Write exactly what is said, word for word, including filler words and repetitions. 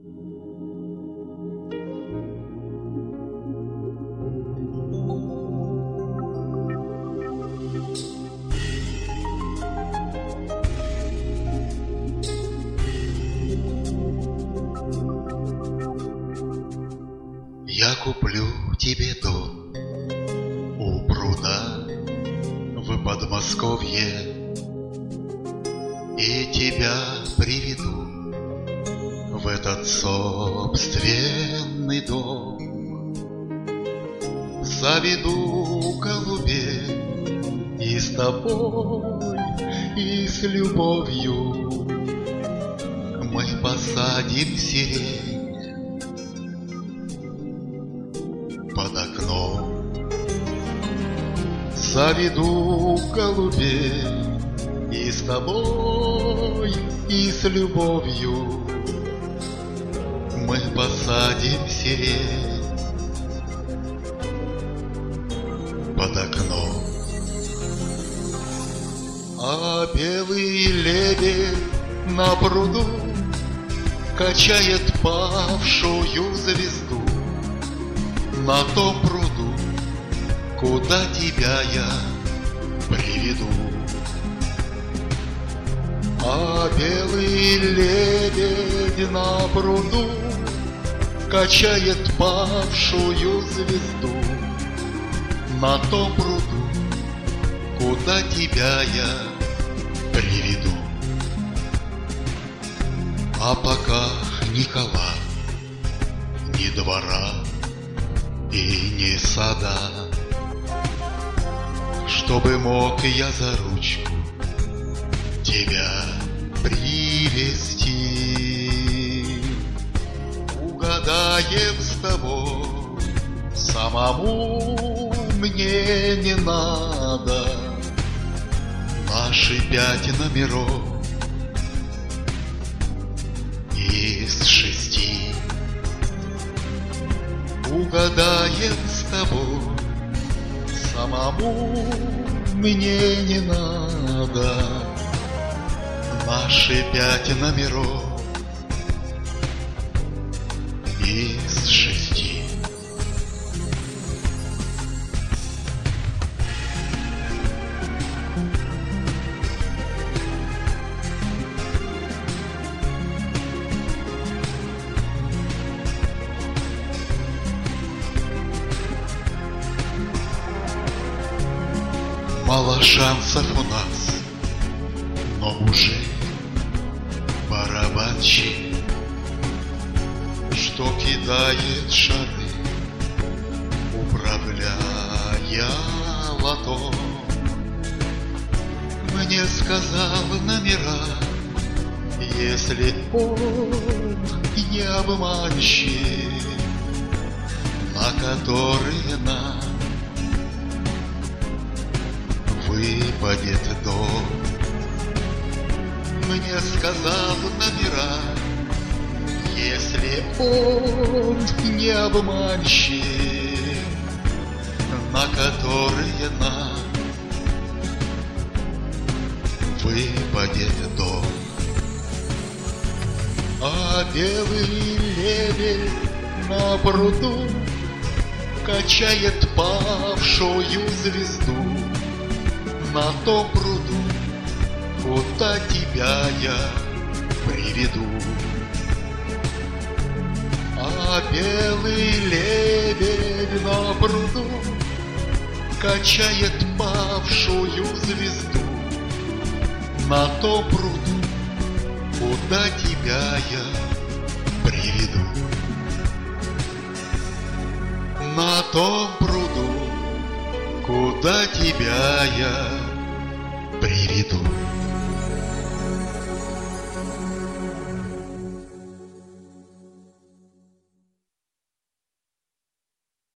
Я куплю тебе дом у пруда в Подмосковье и тебя приведу в этот собственный дом. Заведу голубей и с тобой, и с любовью мы посадим сирень под окном. Заведу голубей и с тобой, и с любовью мы посадим сирень под окном. А белый лебедь на пруду качает павшую звезду на том пруду, куда тебя я приведу. А белый лебедь на пруду качает павшую звезду на том пруду, куда тебя я приведу. А пока ни кола, ни двора и ни сада, чтобы мог я за ручку тебя привести. Угадаем с тобой, самому мне не надо наши пять номеров из шести. Угадаем с тобой, самому мне не надо наши пять номеров из шести. Мало шансов у нас, но уже барабанщик, что кидает шары, управляя лото, мне сказал номера, если он не обманщик, на которые нам выпадет дом. Мне сказал номера, если он не обманщик, на которые нам выпадет дом. А белый лебедь на пруду качает павшую звезду на том пруду, куда тебя я приведу. А белый лебедь на пруду качает павшую звезду на том пруду, куда тебя я приведу. На том пруду, куда тебя я